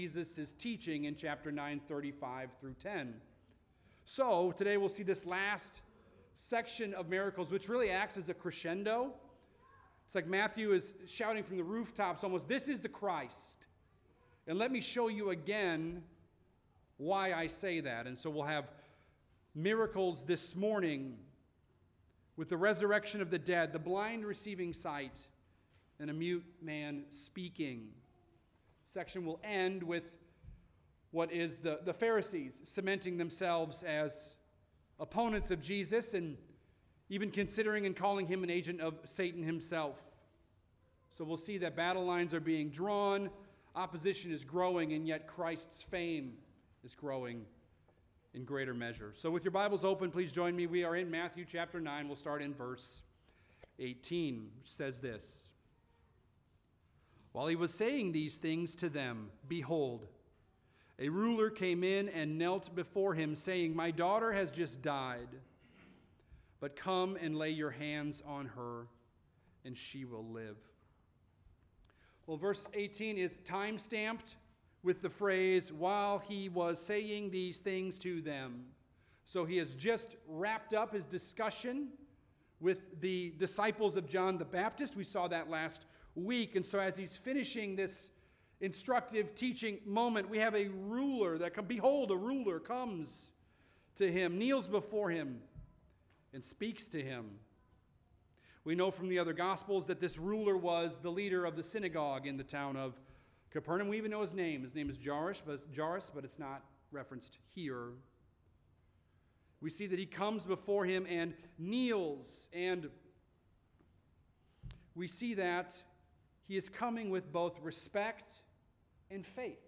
Jesus is teaching in chapter 9, 35 through 10. So today we'll see this last section of miracles, which really acts as a crescendo. It's like Matthew is shouting from the rooftops almost, "This is the Christ." And let me show you again why I say that. And so we'll have miracles this morning with the resurrection of the dead, the blind receiving sight, and a mute man speaking. Section will end with what is the Pharisees cementing themselves as opponents of Jesus and even considering and calling him an agent of Satan himself. So we'll see that battle lines are being drawn, opposition is growing, and yet Christ's fame is growing in greater measure. So with your Bibles open, please join me. We are in Matthew chapter 9. We'll start in verse 18, which says this. While he was saying these things to them, behold, a ruler came in and knelt before him, saying, "My daughter has just died, but come and lay your hands on her, and she will live." Well, verse 18 is time-stamped with the phrase, "while he was saying these things to them." So he has just wrapped up his discussion with the disciples of John the Baptist. We saw that last week. And so as he's finishing this instructive teaching moment, we have a ruler behold, a ruler comes to him, kneels before him, and speaks to him. We know from the other Gospels that this ruler was the leader of the synagogue in the town of Capernaum. We even know his name. His name is Jairus, but it's not referenced here. We see that he comes before him and kneels, and we see that he is coming with both respect and faith.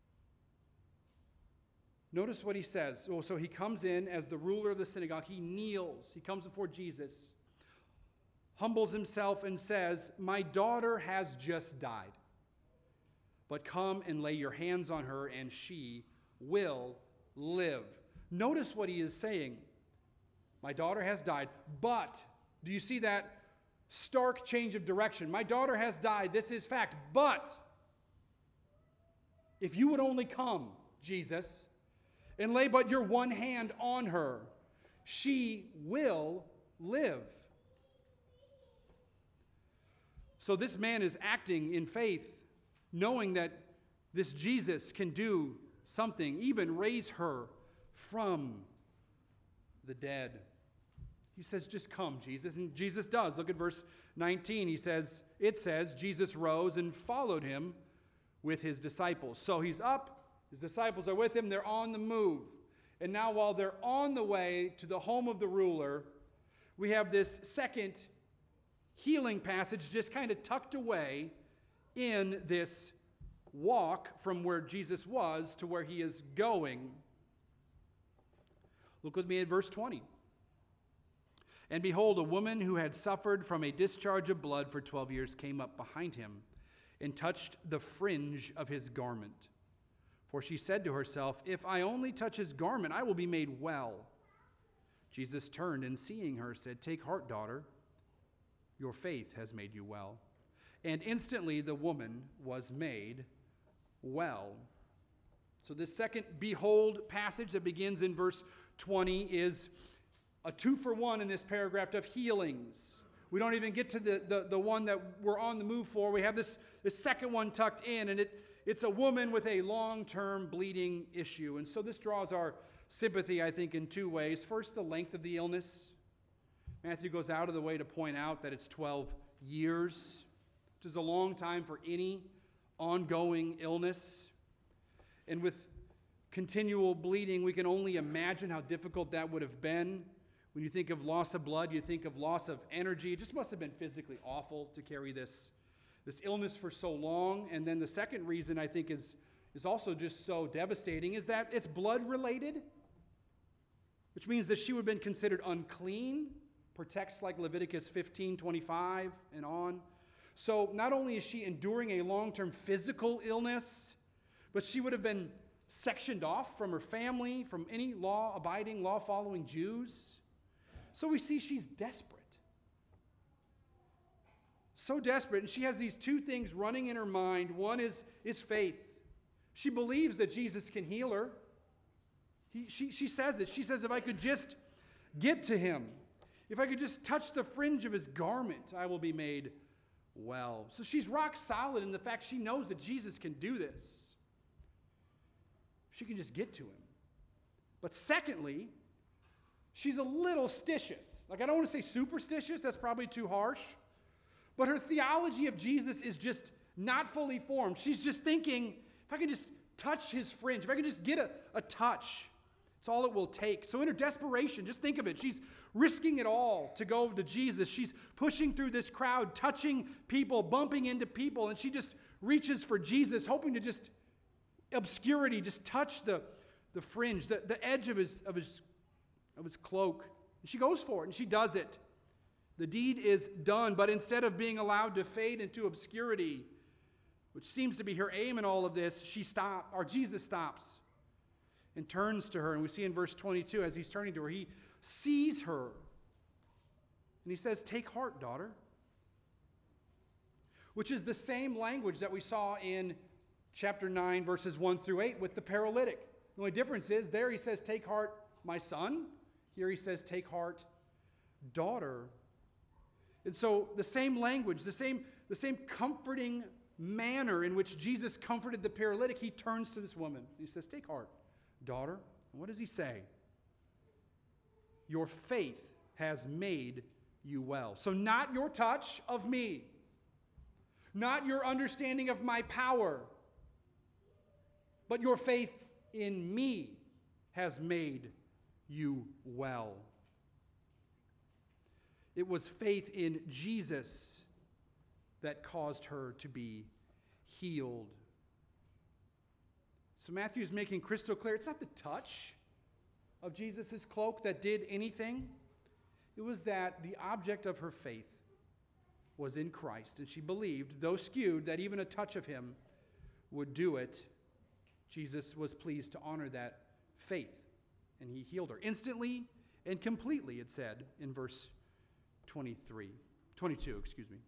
Notice what he says. So he comes in as the ruler of the synagogue. He kneels. He comes before Jesus, humbles himself, and says, "My daughter has just died, but come and lay your hands on her, and she will live." Notice what he is saying. My daughter has died, but, do you see that stark change of direction? My daughter has died, this is fact, but if you would only come, Jesus, and lay but your one hand on her, she will live. So this man is acting in faith, knowing that this Jesus can do something, even raise her from the dead. He says, "Just come, Jesus." And Jesus does. Look at verse 19. It says, Jesus rose and followed him with his disciples. So he's up, his disciples are with him, they're on the move. And now while they're on the way to the home of the ruler, we have this second healing passage just kind of tucked away in this walk from where Jesus was to where he is going. Look with me at verse 20. "And behold, a woman who had suffered from a discharge of blood for 12 years came up behind him and touched the fringe of his garment. For she said to herself, 'If I only touch his garment, I will be made well.' Jesus turned and seeing her said, 'Take heart, daughter, your faith has made you well.' And instantly the woman was made well." So this second behold passage that begins in verse 20 is a 2-for-1 in this paragraph of healings. We don't even get to the one that we're on the move for. We have this second one tucked in, and it's a woman with a long-term bleeding issue. And so this draws our sympathy, I think, in 2 ways. First, the length of the illness. Matthew goes out of the way to point out that it's 12 years, which is a long time for any ongoing illness. And with continual bleeding, we can only imagine how difficult that would have been. When you think of loss of blood, you think of loss of energy. It just must have been physically awful to carry this illness for so long. And then the second reason I think is also just so devastating is that it's blood-related, which means that she would have been considered unclean, per texts like Leviticus 15:25 and on. So not only is she enduring a long-term physical illness, but she would have been sectioned off from her family, from any law-abiding, law-following Jews. So we see she's desperate. So desperate. And she has these 2 things running in her mind. One is faith. She believes that Jesus can heal her. She says it. She says, if I could just get to him, if I could just touch the fringe of his garment, I will be made well. So she's rock solid in the fact she knows that Jesus can do this. She can just get to him. But secondly, she's a little stitious. Like, I don't want to say superstitious, that's probably too harsh. But her theology of Jesus is just not fully formed. She's just thinking, if I could just touch his fringe, if I could just get a touch, it's all it will take. So in her desperation, just think of it. She's risking it all to go to Jesus. She's pushing through this crowd, touching people, bumping into people, and she just reaches for Jesus, hoping to just obscurity, just touch the fringe, the edge of his cloak. And she goes for it, and she does it. The deed is done, but instead of being allowed to fade into obscurity, which seems to be her aim in all of this, Jesus stops and turns to her. And we see in verse 22, as he's turning to her, he sees her. And he says, "Take heart, daughter." Which is the same language that we saw in chapter 9, verses 1 through 8 with the paralytic. The only difference is there he says, "Take heart, my son." Here he says, "Take heart, daughter." And so the same language, the same comforting manner in which Jesus comforted the paralytic, he turns to this woman. He says, "Take heart, daughter." And what does he say? "Your faith has made you well." So not your touch of me, not your understanding of my power, but your faith in me has made you well. It was faith in Jesus that caused her to be healed. So Matthew is making crystal clear, it's not the touch of Jesus' cloak that did anything. It was that the object of her faith was in Christ, and she believed, though skewed, that even a touch of him would do it. Jesus was pleased to honor that faith, and he healed her instantly and completely, it said in verse 22.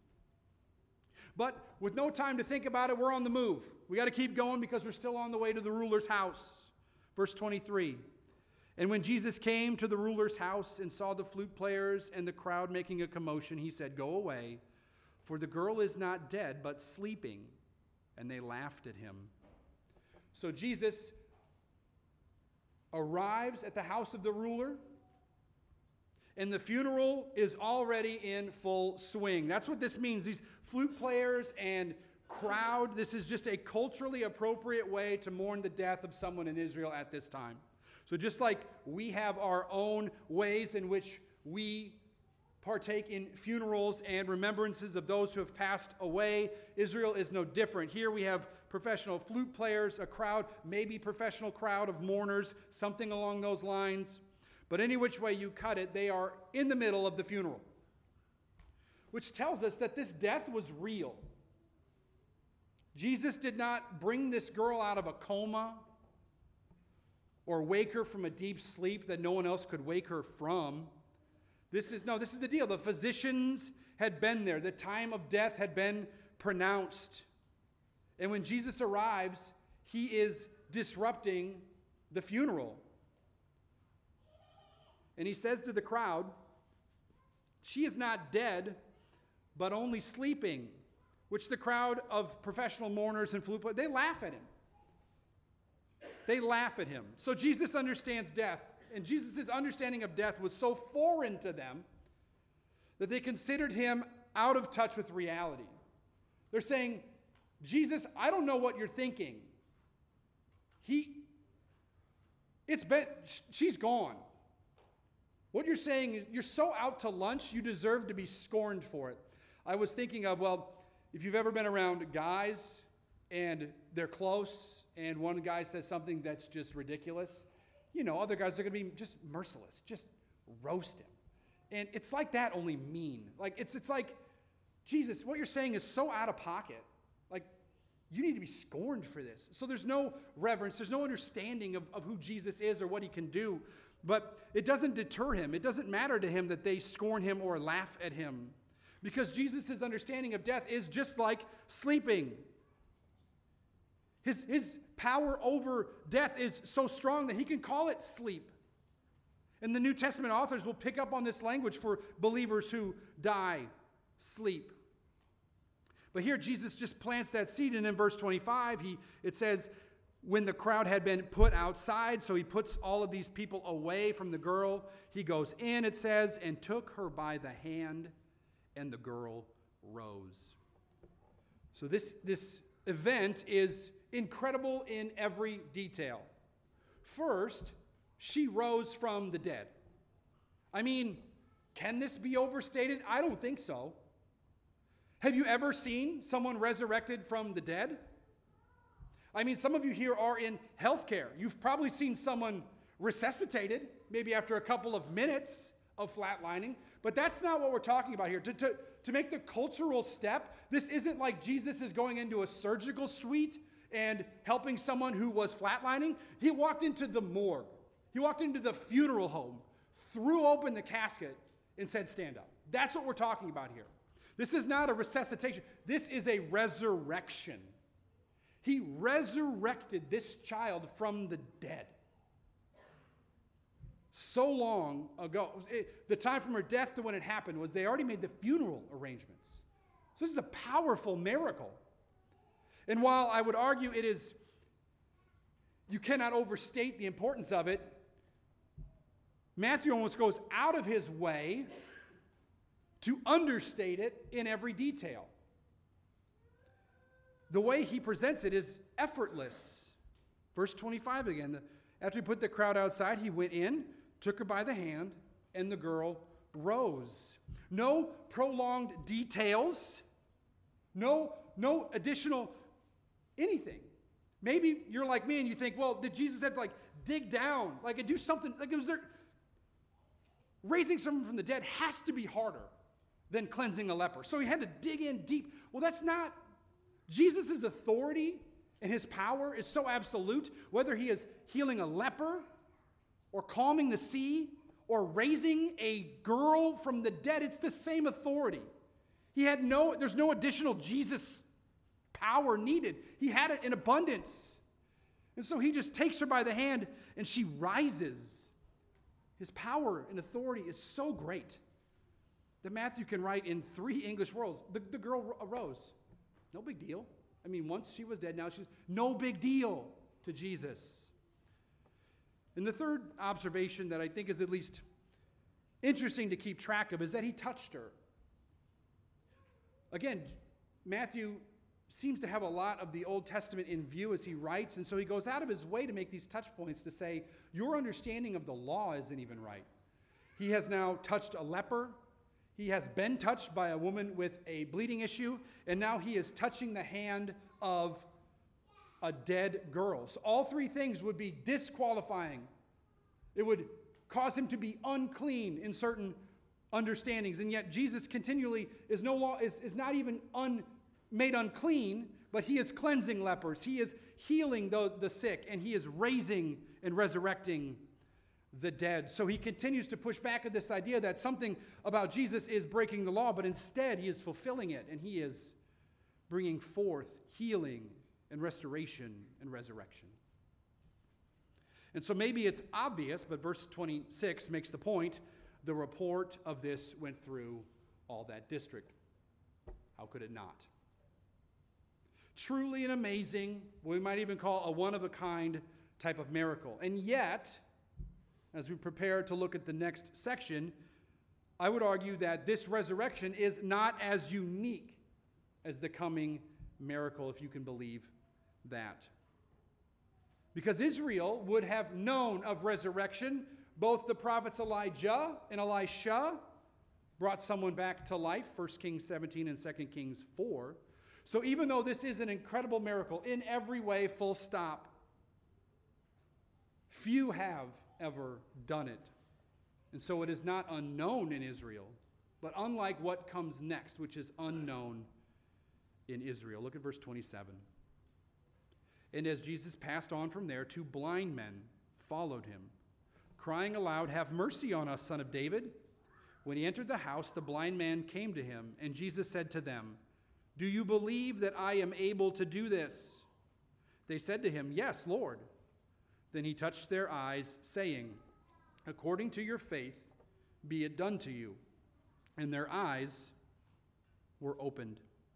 But with no time to think about it, we're on the move. We got to keep going because we're still on the way to the ruler's house. Verse 23. And when Jesus came to the ruler's house and saw the flute players and the crowd making a commotion, he said, "Go away, for the girl is not dead, but sleeping." And they laughed at him. So Jesus arrives at the house of the ruler, and the funeral is already in full swing. That's what this means. These flute players and crowd, this is just a culturally appropriate way to mourn the death of someone in Israel at this time. So just like we have our own ways in which we partake in funerals and remembrances of those who have passed away, Israel is no different. Here we have professional flute players, a crowd, maybe professional crowd of mourners, something along those lines. But any which way you cut it, they are in the middle of the funeral, which tells us that this death was real. Jesus did not bring this girl out of a coma or wake her from a deep sleep that no one else could wake her from. This is the deal. The physicians had been there. The time of death had been pronounced. And when Jesus arrives, he is disrupting the funeral. And he says to the crowd, "She is not dead, but only sleeping," which the crowd of professional mourners and flute players, they laugh at him. They laugh at him. So Jesus understands death, and Jesus' understanding of death was so foreign to them that they considered him out of touch with reality. They're saying, "Jesus, I don't know what you're thinking. She's gone. What you're saying, you're so out to lunch, you deserve to be scorned for it." I was thinking of, if you've ever been around guys and they're close and one guy says something that's just ridiculous, other guys are going to be just merciless, just roast him. And it's like that, only mean. It's like, "Jesus, what you're saying is so out of pocket. You need to be scorned for this." So there's no reverence, there's no understanding of who Jesus is or what he can do. But it doesn't deter him. It doesn't matter to him that they scorn him or laugh at him. Because Jesus' understanding of death is just like sleeping. His power over death is so strong that he can call it sleep. And the New Testament authors will pick up on this language for believers who die, sleep. But here Jesus just plants that seed, and in verse 25, it says, when the crowd had been put outside, so he puts all of these people away from the girl, he goes in, it says, and took her by the hand, and the girl rose. So this event is incredible in every detail. First, she rose from the dead. I mean, can this be overstated? I don't think so. Have you ever seen someone resurrected from the dead? I mean, some of you here are in healthcare. You've probably seen someone resuscitated, maybe after a couple of minutes of flatlining, but that's not what we're talking about here. To make the cultural step, this isn't like Jesus is going into a surgical suite and helping someone who was flatlining. He walked into the morgue. He walked into the funeral home, threw open the casket, and said, stand up. That's what we're talking about here. This is not a resuscitation. This is a resurrection. He resurrected this child from the dead. So long ago, the time from her death to when it happened was they already made the funeral arrangements. So this is a powerful miracle. And while I would argue you cannot overstate the importance of it, Matthew almost goes out of his way to understate it in every detail. The way he presents it is effortless. Verse 25 again. After he put the crowd outside, he went in, took her by the hand, and the girl rose. No prolonged details. No additional anything. Maybe you're like me and you think, well, did Jesus have to dig down, do something? Raising someone from the dead has to be harder than cleansing a leper. So he had to dig in deep. Well, that's not. Jesus' authority and his power is so absolute, whether he is healing a leper or calming the sea or raising a girl from the dead, it's the same authority. There's no additional Jesus power needed. He had it in abundance. And so he just takes her by the hand and she rises. His power and authority is so great that Matthew can write in 3 English words, the girl arose. No big deal. I mean, once she was dead, now she's no big deal to Jesus. And the third observation that I think is at least interesting to keep track of is that he touched her. Again, Matthew seems to have a lot of the Old Testament in view as he writes, and so he goes out of his way to make these touch points to say, your understanding of the law isn't even right. He has now touched a leper. He has been touched by a woman with a bleeding issue, and now he is touching the hand of a dead girl. So all 3 things would be disqualifying. It would cause him to be unclean in certain understandings, and yet Jesus continually is not even made unclean, but he is cleansing lepers. He is healing the sick, and he is raising and resurrecting the dead. So he continues to push back at this idea that something about Jesus is breaking the law, but instead he is fulfilling it, and he is bringing forth healing and restoration and resurrection. And so maybe it's obvious, but verse 26 makes the point, the report of this went through all that district. How could it not? Truly an amazing, what we might even call a one-of-a-kind type of miracle. And yet, as we prepare to look at the next section, I would argue that this resurrection is not as unique as the coming miracle, if you can believe that. Because Israel would have known of resurrection. Both the prophets Elijah and Elisha brought someone back to life, 1 Kings 17 and 2 Kings 4. So even though this is an incredible miracle, in every way, full stop, few have ever done it. And so it is not unknown in Israel, but unlike what comes next, which is unknown in Israel. Look at verse 27. And as Jesus passed on from there, 2 blind men followed him, crying aloud, "Have mercy on us, Son of David." When he entered the house, the blind man came to him, and Jesus said to them, "Do you believe that I am able to do this?" They said to him, "Yes, Lord." Then he touched their eyes, saying, "According to your faith, be it done to you." And their eyes were opened.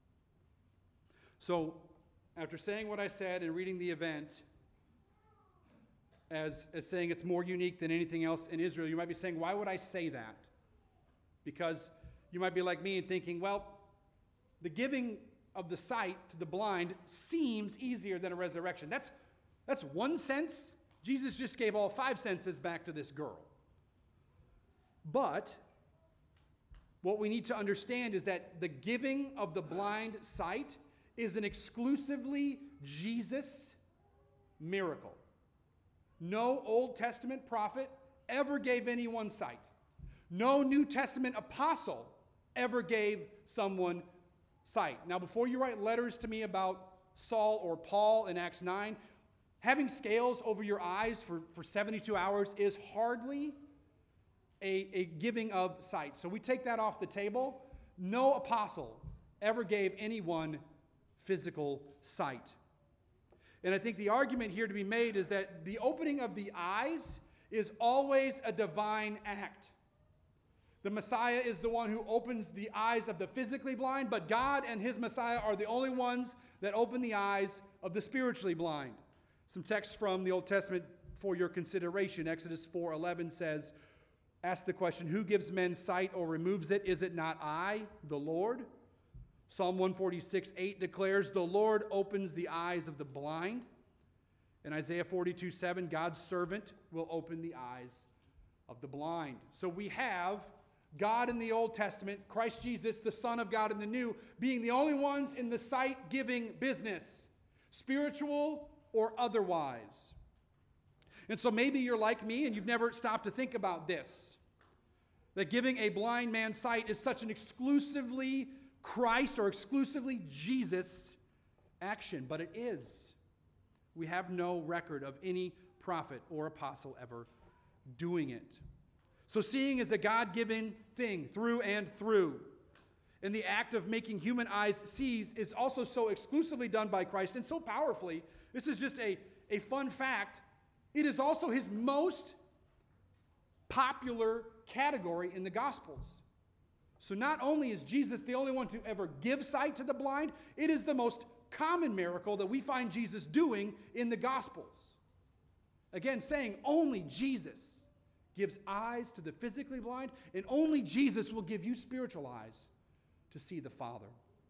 So, after saying what I said and reading the event as saying it's more unique than anything else in Israel, you might be saying, why would I say that? Because you might be like me and thinking, well, the giving of the sight to the blind seems easier than a resurrection. That's one sense. Jesus just gave all 5 senses back to this girl. But what we need to understand is that the giving of the blind sight is an exclusively Jesus miracle. No Old Testament prophet ever gave anyone sight. No New Testament apostle ever gave someone sight. Now, before you write letters to me about Saul or Paul in Acts 9, having scales over your eyes for 72 hours is hardly a giving of sight. So we take that off the table. No apostle ever gave anyone physical sight. And I think the argument here to be made is that the opening of the eyes is always a divine act. The Messiah is the one who opens the eyes of the physically blind, but God and his Messiah are the only ones that open the eyes of the spiritually blind. Some text from the Old Testament for your consideration. Exodus 4:11 says, ask the question, who gives men sight or removes it? Is it not I, the Lord? Psalm 146:8 declares, the Lord opens the eyes of the blind. In Isaiah 42:7, God's servant will open the eyes of the blind. So we have God in the Old Testament, Christ Jesus, the Son of God in the New, being the only ones in the sight-giving business, spiritual or otherwise. And so maybe you're like me and you've never stopped to think about this, that giving a blind man sight is such an exclusively Christ or exclusively Jesus action, but it is. We have no record of any prophet or apostle ever doing it. So seeing is a God-given thing through and through. And the act of making human eyes see is also so exclusively done by Christ and so powerfully. This is just a fun fact. It is also his most popular category in the Gospels. So not only is Jesus the only one to ever give sight to the blind, it is the most common miracle that we find Jesus doing in the Gospels. Again, saying only Jesus gives eyes to the physically blind, and only Jesus will give you spiritual eyes to see the Father.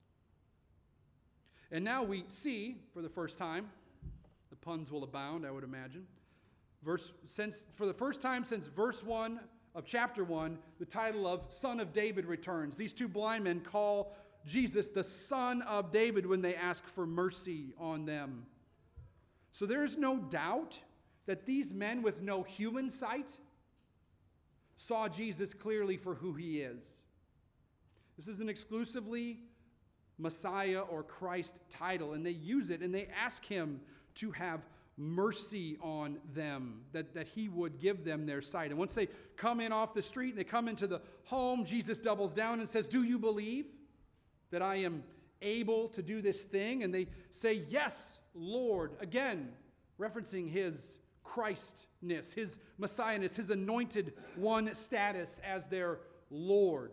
And now we see, for the first time, the puns will abound, I would imagine, for the first time since verse 1 of chapter 1, the title of Son of David returns. These two blind men call Jesus the Son of David when they ask for mercy on them. So there is no doubt that these men with no human sight saw Jesus clearly for who he is. This is an exclusively Messiah or Christ title, and they use it and they ask him to have mercy on them, that he would give them their sight. And once they come in off the street and they come into the home, Jesus doubles down and says, do you believe that I am able to do this thing? And they say, yes, Lord, again, referencing his Christness, his Messiahness, his anointed one status as their Lord.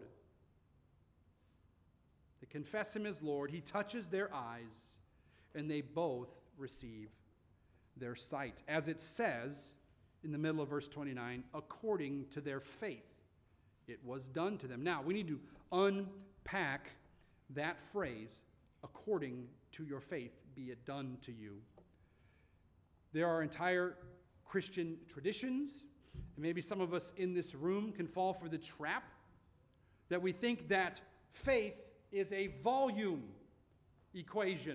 They confess him as Lord. He touches their eyes, and they both receive their sight. As it says in the middle of verse 29, according to their faith, it was done to them. Now, we need to unpack that phrase, according to your faith, be it done to you. There are entire Christian traditions, and maybe some of us in this room can fall for the trap that we think that faith is a volume equation,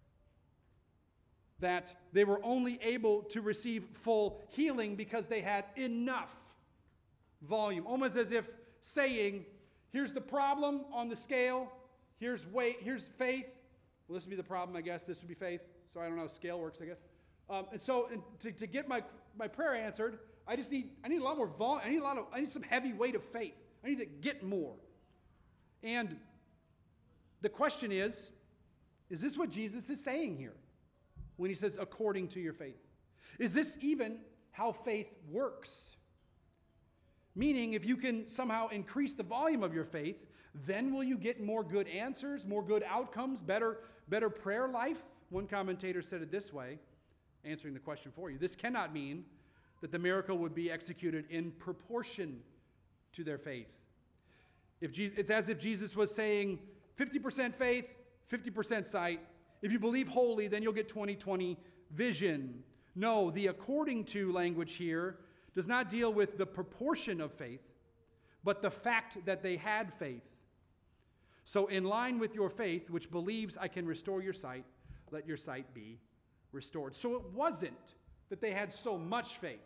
that they were only able to receive full healing because they had enough volume, almost as if saying, here's the problem on the scale, here's faith. Well, this would be the problem, I guess. This would be faith. So I don't know how scale works, I guess. To get my prayer answered, I need a lot more volume. I need some heavy weight of faith. I need to get more. And the question is this what Jesus is saying here? when he says according to your faith? Is this even how faith works? Meaning, if you can somehow increase the volume of your faith, then will you get more good answers, more good outcomes, better prayer life? One commentator said it this way, answering the question for you. This cannot mean that the miracle would be executed in proportion to their faith. It's as if Jesus was saying 50% faith, 50% sight. If you believe wholly, then you'll get 20/20 vision. No, the according to language here does not deal with the proportion of faith, but the fact that they had faith. So in line with your faith, which believes I can restore your sight, let your sight be restored. So it wasn't that they had so much faith,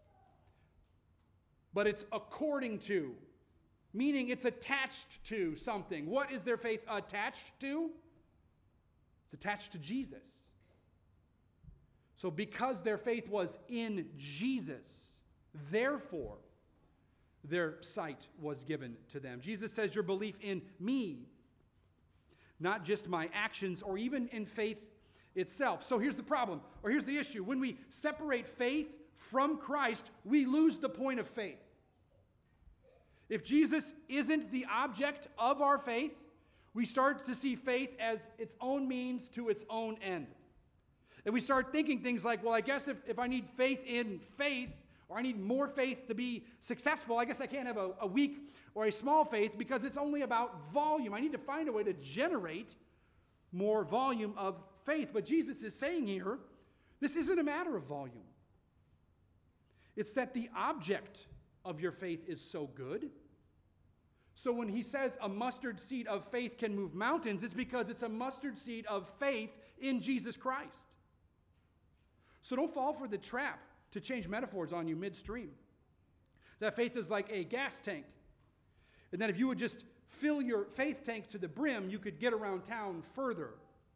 but it's according to, meaning it's attached to something. What is their faith attached to? It's attached to Jesus. So because their faith was in Jesus, therefore their sight was given to them. Jesus says your belief in me, not just my actions or even in faith itself. So here's the problem, or here's the issue. When we separate faith from Christ, we lose the point of faith. If Jesus isn't the object of our faith, we start to see faith as its own means to its own end. And we start thinking things like, well, I guess if I need faith in faith, or I need more faith to be successful, I guess I can't have a weak or a small faith because it's only about volume. I need to find a way to generate more volume of faith. But Jesus is saying here, this isn't a matter of volume. It's that the object of your faith is so good. So when he says a mustard seed of faith can move mountains, it's because it's a mustard seed of faith in Jesus Christ. So don't fall for the trap to change metaphors on you midstream. That faith is like a gas tank. And that if you would just fill your faith tank to the brim, you could get around town further.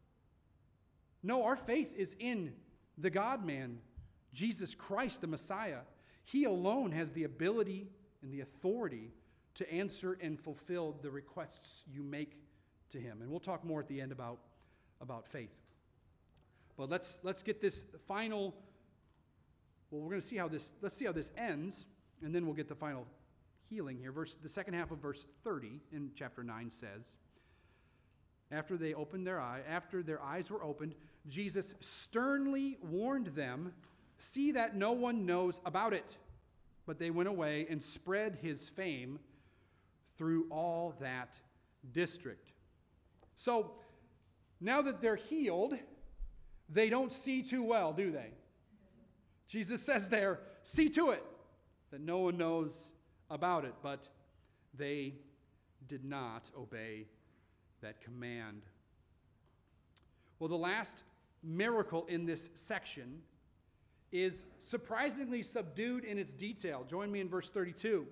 No, our faith is in the God-man, Jesus Christ, the Messiah. He alone has the ability and the authority to answer and fulfill the requests you make to him. And we'll talk more at the end about faith. But let's get this final, well, we're going to see how this ends, and then we'll get the final healing here. The second half of verse 30 in chapter 9 says, after their eyes were opened, Jesus sternly warned them, see that no one knows about it. But they went away and spread his fame through all that district. So now that they're healed, they don't see too well, do they? Jesus says there, see to it that no one knows about it, but they did not obey that command. Well, the last miracle in this section is surprisingly subdued in its detail. Join me in verse 32.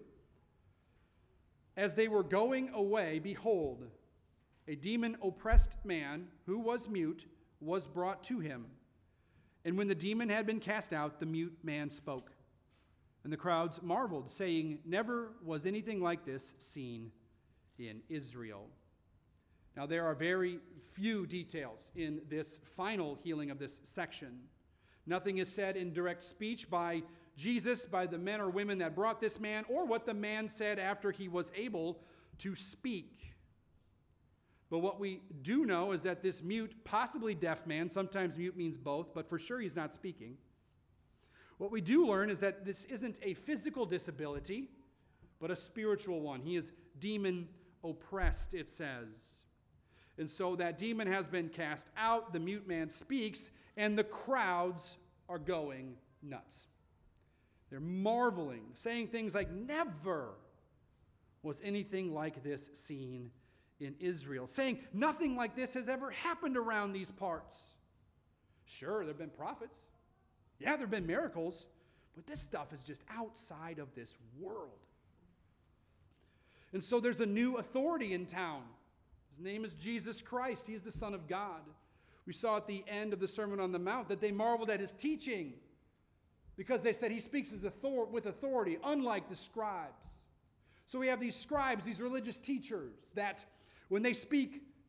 As they were going away, behold, a demon-oppressed man who was mute was brought to him. And when the demon had been cast out, the mute man spoke. And the crowds marveled, saying, never was anything like this seen in Israel. Now, there are very few details in this final healing of this section. Nothing is said in direct speech by Jesus, by the men or women that brought this man, or what the man said after he was able to speak. But what we do know is that this mute, possibly deaf man, sometimes mute means both, but for sure he's not speaking. What we do learn is that this isn't a physical disability, but a spiritual one. He is demon oppressed, it says. And so that demon has been cast out, the mute man speaks, and the crowds are going nuts. They're marveling, saying things like, never was anything like this seen in Israel, saying nothing like this has ever happened around these parts. Sure, there have been prophets. Yeah, there have been miracles, but this stuff is just outside of this world. And so there's a new authority in town. His name is Jesus Christ. He is the Son of God. We saw at the end of the Sermon on the Mount that they marveled at his teaching because they said he speaks with authority, unlike the scribes. So we have these scribes, these religious teachers, that when they speak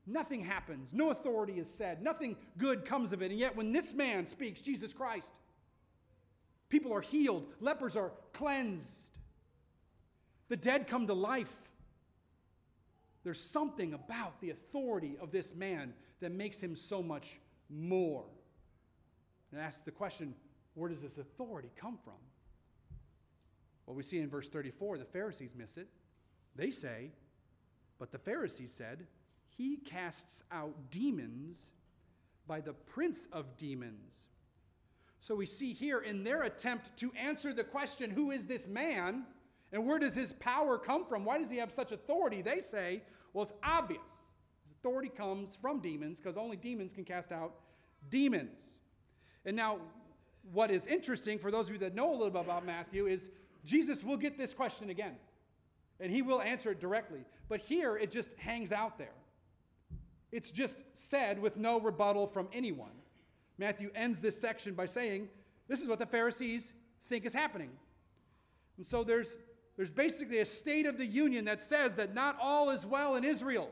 Nothing happens. No authority is said. Nothing good comes of it. And yet when this man speaks, Jesus Christ, people are healed. Lepers are cleansed. The dead come to life. There's something about the authority of this man that makes him so much more. And asks the question, where does this authority come from? Well, we see in verse 34, the Pharisees miss it. They say, but the Pharisees said, he casts out demons by the prince of demons. So we see here in their attempt to answer the question, who is this man and where does his power come from? Why does he have such authority? They say, well, it's obvious. His authority comes from demons because only demons can cast out demons. And now, what is interesting for those of you that know a little bit about Matthew is Jesus will get this question again. And he will answer it directly. But here, it just hangs out there. It's just said with no rebuttal from anyone. Matthew ends this section by saying, this is what the Pharisees think is happening. And so there's basically a state of the union that says that not all is well in Israel.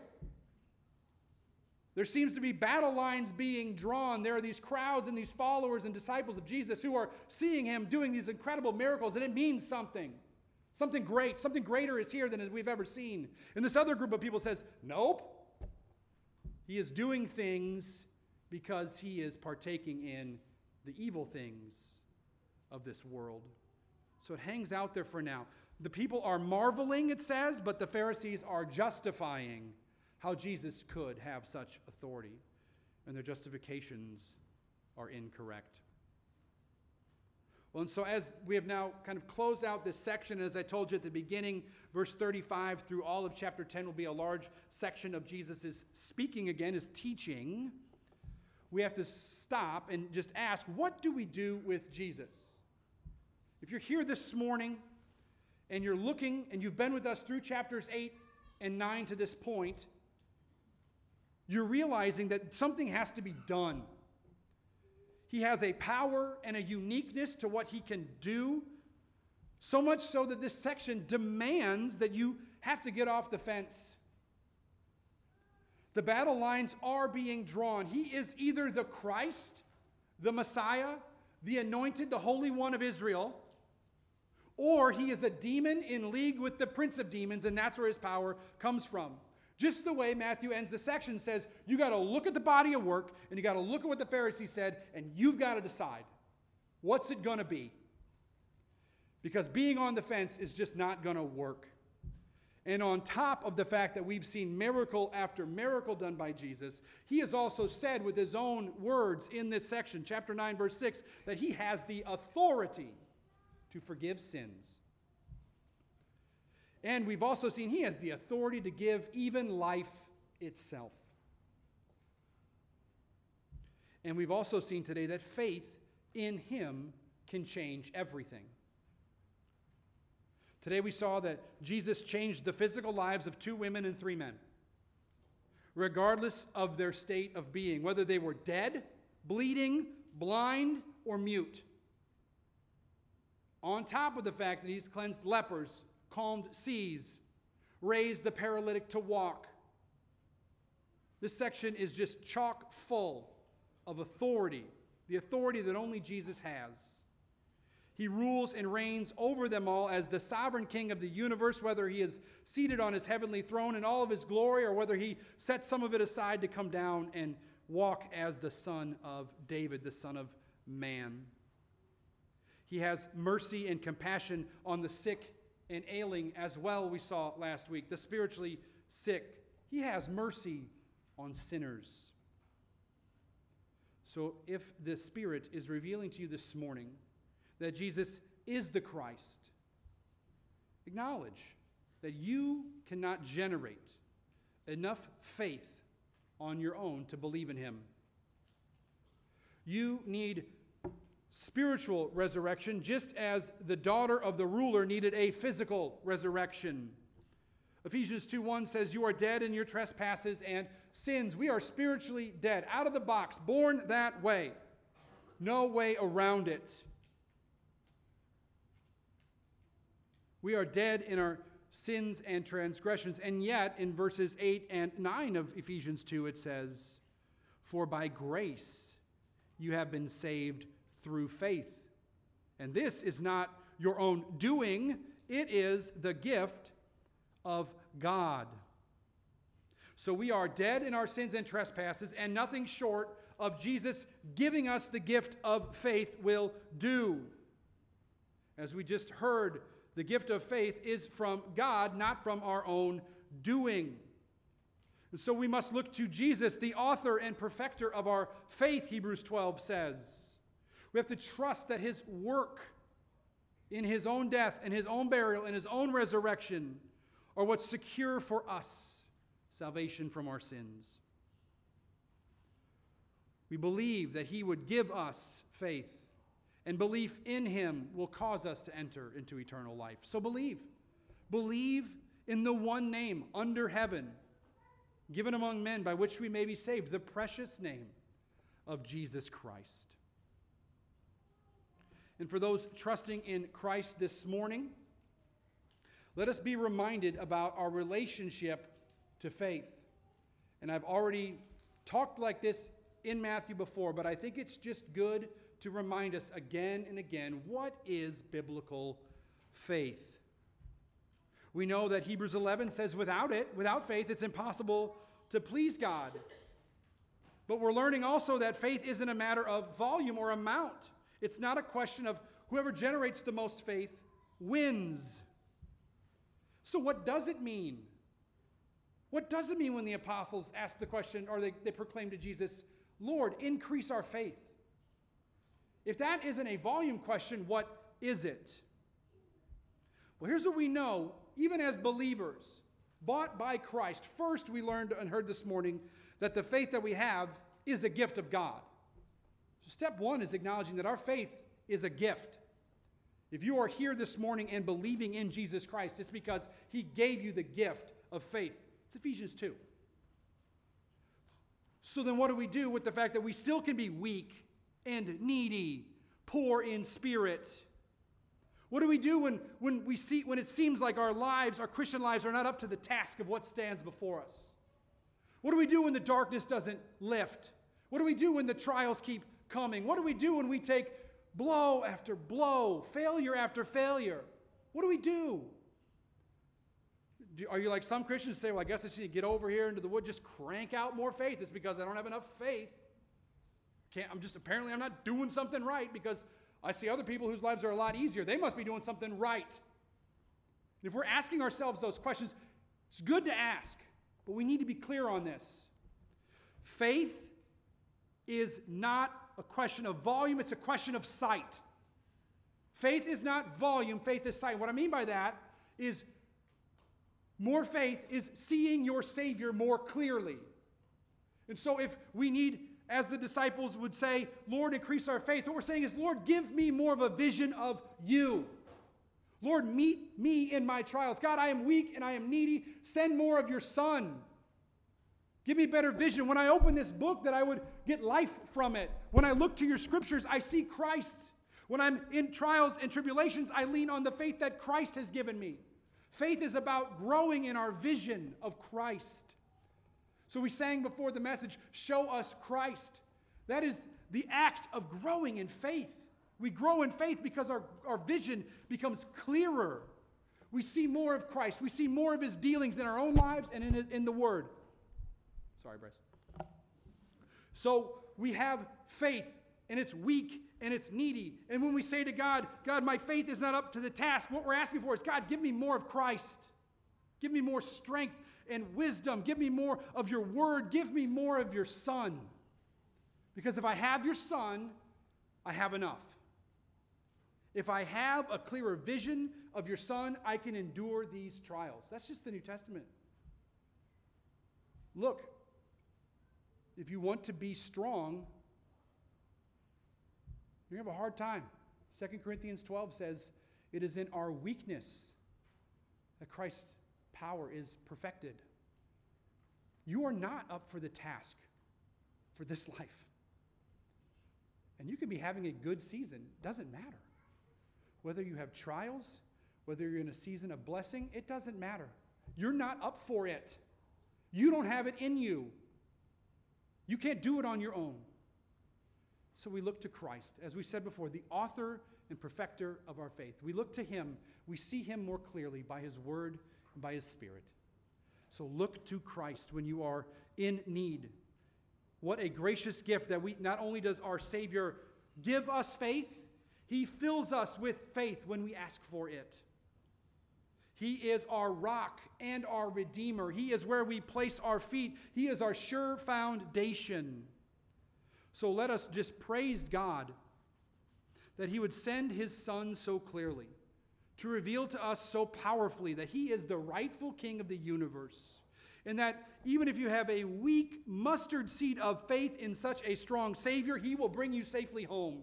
There seems to be battle lines being drawn. There are these crowds and these followers and disciples of Jesus who are seeing him doing these incredible miracles, and it means something. Something great. Something greater is here than we've ever seen. And this other group of people says, nope. He is doing things because he is partaking in the evil things of this world. So it hangs out there for now. The people are marveling, it says, but the Pharisees are justifying how Jesus could have such authority. And their justifications are incorrect. Well, and so as we have now kind of closed out this section, as I told you at the beginning, verse 35 through all of chapter 10 will be a large section of Jesus' speaking again, his teaching. We have to stop and just ask, what do we do with Jesus? If you're here this morning and you're looking and you've been with us through chapters 8 and 9 to this point, you're realizing that something has to be done. He has a power and a uniqueness to what he can do, so much so that this section demands that you have to get off the fence. The battle lines are being drawn. He is either the Christ, the Messiah, the anointed, the Holy One of Israel, or he is a demon in league with the prince of demons, and that's where his power comes from. Just the way Matthew ends the section says, you got to look at the body of work, and you got to look at what the Pharisees said, and you've got to decide, what's it going to be? Because being on the fence is just not going to work. And on top of the fact that we've seen miracle after miracle done by Jesus, he has also said with his own words in this section, chapter 9, verse 6, that he has the authority to forgive sins. And we've also seen he has the authority to give even life itself. And we've also seen today that faith in him can change everything. Today we saw that Jesus changed the physical lives of 2 women and 3 men, regardless of their state of being, whether they were dead, bleeding, blind, or mute. On top of the fact that he's cleansed lepers, calmed seas, raised the paralytic to walk. This section is just chock full of authority, the authority that only Jesus has. He rules and reigns over them all as the sovereign king of the universe, whether he is seated on his heavenly throne in all of his glory or whether he sets some of it aside to come down and walk as the son of David, the son of man. He has mercy and compassion on the sick and ailing as well, we saw last week, the spiritually sick. He has mercy on sinners. So if the Spirit is revealing to you this morning that Jesus is the Christ, acknowledge that you cannot generate enough faith on your own to believe in him. You need spiritual resurrection, just as the daughter of the ruler needed a physical resurrection. Ephesians 2:1 says, you are dead in your trespasses and sins. We are spiritually dead, out of the box, born that way. No way around it. We are dead in our sins and transgressions. And yet, in verses 8 and 9 of Ephesians 2, it says, "For by grace you have been saved through faith. And this is not your own doing, it is the gift of God." So we are dead in our sins and trespasses, and nothing short of Jesus giving us the gift of faith will do. As we just heard, the gift of faith is from God, not from our own doing. And so we must look to Jesus, the author and perfecter of our faith, Hebrews 12 says. We have to trust that his work in his own death and his own burial and his own resurrection are what's secure for us salvation from our sins. We believe that he would give us faith, and belief in him will cause us to enter into eternal life. So believe. Believe in the one name under heaven, given among men, by which we may be saved, the precious name of Jesus Christ. And for those trusting in Christ this morning, let us be reminded about our relationship to faith. And I've already talked like this in Matthew before, but I think it's just good to remind us again and again, what is biblical faith? We know that Hebrews 11 says without faith, it's impossible to please God. But we're learning also that faith isn't a matter of volume or amount. It's not a question of whoever generates the most faith wins. So what does it mean? What does it mean when the apostles ask the question, or they proclaim to Jesus, "Lord, increase our faith"? If that isn't a volume question, what is it? Well, here's what we know, even as believers, bought by Christ. First, we learned and heard this morning that the faith that we have is a gift of God. So step one is acknowledging that our faith is a gift. If you are here this morning and believing in Jesus Christ, it's because he gave you the gift of faith. It's Ephesians 2. So then what do we do with the fact that we still can be weak and needy, poor in spirit? What do we do when it seems like our lives, our Christian lives, are not up to the task of what stands before us? What do we do when the darkness doesn't lift? What do we do when the trials keep coming? What do we do when we take blow after blow, failure after failure? What do we do? Are you like some Christians say, well, I guess I should get over here into the wood, just crank out more faith? It's because I don't have enough faith. I'm not doing something right because I see other people whose lives are a lot easier. They must be doing something right. And if we're asking ourselves those questions, it's good to ask, but we need to be clear on this. Faith is not a question of volume, it's a question of sight. Faith is not volume, faith is sight. What I mean by that is more faith is seeing your Savior more clearly. And so if we need, as the disciples would say, Lord, increase our faith, what we're saying is, Lord, give me more of a vision of you. Lord, meet me in my trials. God, I am weak and I am needy. Send more of your Son. Give me better vision. When I open this book, that I would get life from it. When I look to your scriptures, I see Christ. When I'm in trials and tribulations, I lean on the faith that Christ has given me. Faith is about growing in our vision of Christ. So we sang before the message, show us Christ. That is the act of growing in faith. We grow in faith because our vision becomes clearer. We see more of Christ. We see more of his dealings in our own lives and in the Word. Sorry, Bryce. So we have faith, and it's weak, and it's needy. And when we say to God, God, my faith is not up to the task, what we're asking for is, God, give me more of Christ. Give me more strength and wisdom. Give me more of your word. Give me more of your Son. Because if I have your Son, I have enough. If I have a clearer vision of your Son, I can endure these trials. That's just the New Testament. Look, if you want to be strong, you're going to have a hard time. 2 Corinthians 12 says, it is in our weakness that Christ's power is perfected. You are not up for the task for this life. And you could be having a good season. Doesn't matter. Whether you have trials whether you're in a season of blessing, it doesn't matter. You're not up for it. You don't have it in you. You can't do it on your own. So we look to Christ, as we said before, the author and perfecter of our faith. We look to him. We see him more clearly by his word and by his Spirit. So look to Christ when you are in need. What a gracious gift that not only does our Savior give us faith, he fills us with faith when we ask for it. He is our rock and our Redeemer. He is where we place our feet. He is our sure foundation. So let us just praise God that he would send his Son so clearly, to reveal to us so powerfully that he is the rightful King of the universe, and that even if you have a weak mustard seed of faith in such a strong Savior, he will bring you safely home.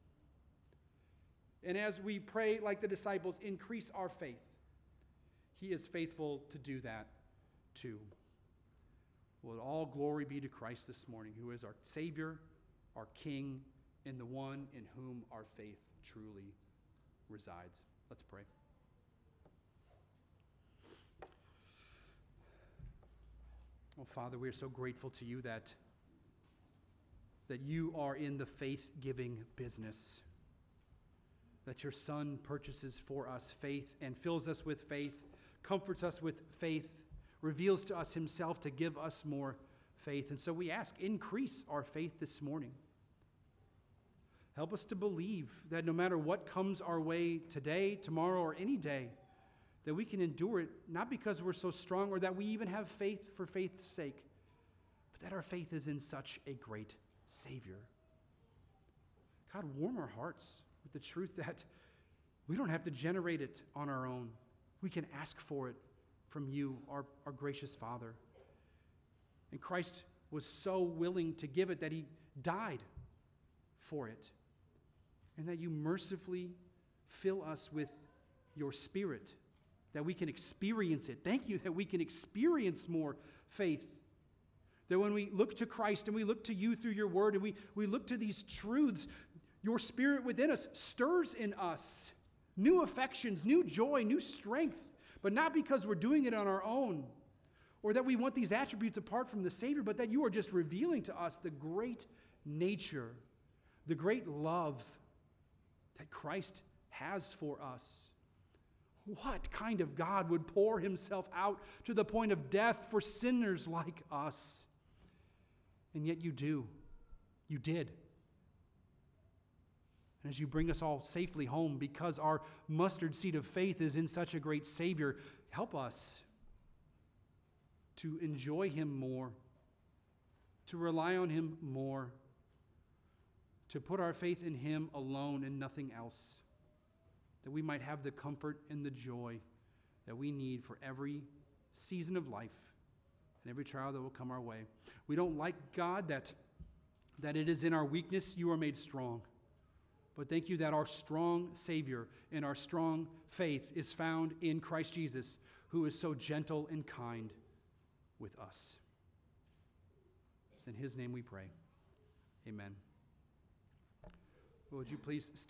And as we pray like the disciples, increase our faith, he is faithful to do that too. Will all glory be to Christ this morning, who is our Savior, our King, and the one in whom our faith truly resides. Let's pray. Oh, Father, we are so grateful to you that you are in the faith-giving business, that your Son purchases for us faith and fills us with faith, comforts us with faith, reveals to us himself to give us more faith. And so we ask, increase our faith this morning. Help us to believe that no matter what comes our way today, tomorrow, or any day, that we can endure it, not because we're so strong or that we even have faith for faith's sake, but that our faith is in such a great Savior. God, warm our hearts with the truth that we don't have to generate it on our own. We can ask for it from you, our gracious Father. And Christ was so willing to give it that he died for it. And that you mercifully fill us with your Spirit, that we can experience it. Thank you that we can experience more faith. That when we look to Christ and we look to you through your word and we look to these truths, your Spirit within us stirs in us new affections, new joy, new strength, but not because we're doing it on our own or that we want these attributes apart from the Savior, but that you are just revealing to us the great nature, the great love that Christ has for us. What kind of God would pour himself out to the point of death for sinners like us? And yet you do. You did. And as you bring us all safely home because our mustard seed of faith is in such a great Savior, help us to enjoy him more, to rely on him more, to put our faith in him alone and nothing else, that we might have the comfort and the joy that we need for every season of life and every trial that will come our way. We don't like, God, that it is in our weakness you are made strong. But thank you that our strong Savior and our strong faith is found in Christ Jesus, who is so gentle and kind with us. It's in his name we pray. Amen. Would you please stand?